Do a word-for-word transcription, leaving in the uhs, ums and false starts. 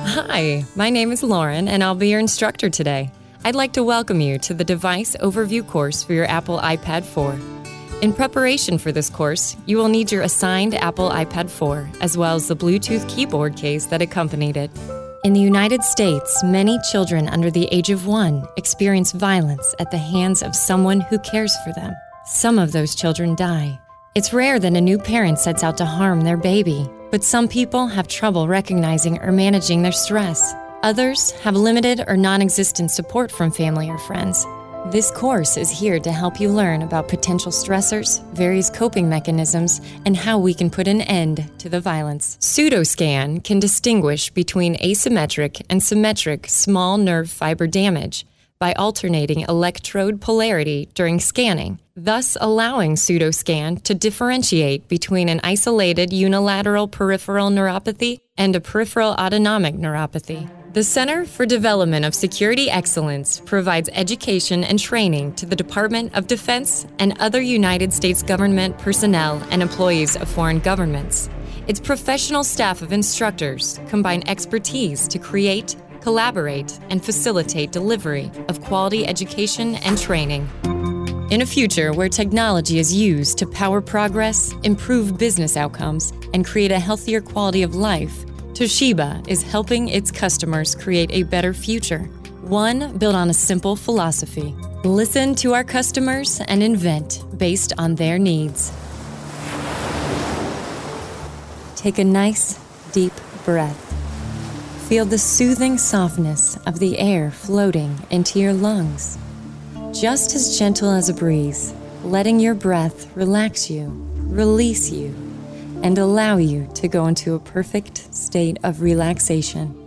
Hi, my name is Lauren, and I'll be your instructor today. I'd like to welcome you to the Device Overview course for your Apple iPad four. In preparation for this course, you will need your assigned Apple iPad four, as well as the Bluetooth keyboard case that accompanied it. In the United States, many children under the age of one experience violence at the hands of someone who cares for them. Some of those children die. It's rare that a new parent sets out to harm their baby, but some people have trouble recognizing or managing their stress. Others have limited or non-existent support from family or friends. This course is here to help you learn about potential stressors, various coping mechanisms, and how we can put an end to the violence. Pseudoscan can distinguish between asymmetric and symmetric small nerve fiber damage by alternating electrode polarity during scanning, thus allowing Pseudoscan to differentiate between an isolated unilateral peripheral neuropathy and a peripheral autonomic neuropathy. The Center for Development of Security Excellence provides education and training to the Department of Defense and other United States government personnel and employees of foreign governments. Its professional staff of instructors combine expertise to create, collaborate, and facilitate delivery of quality education and training. In a future where technology is used to power progress, improve business outcomes, and create a healthier quality of life, Toshiba is helping its customers create a better future, one built on a simple philosophy. Listen to our customers and invent based on their needs. Take a nice, deep breath. Feel the soothing softness of the air floating into your lungs. Just as gentle as a breeze, letting your breath relax you, release you, and allow you to go into a perfect state of relaxation.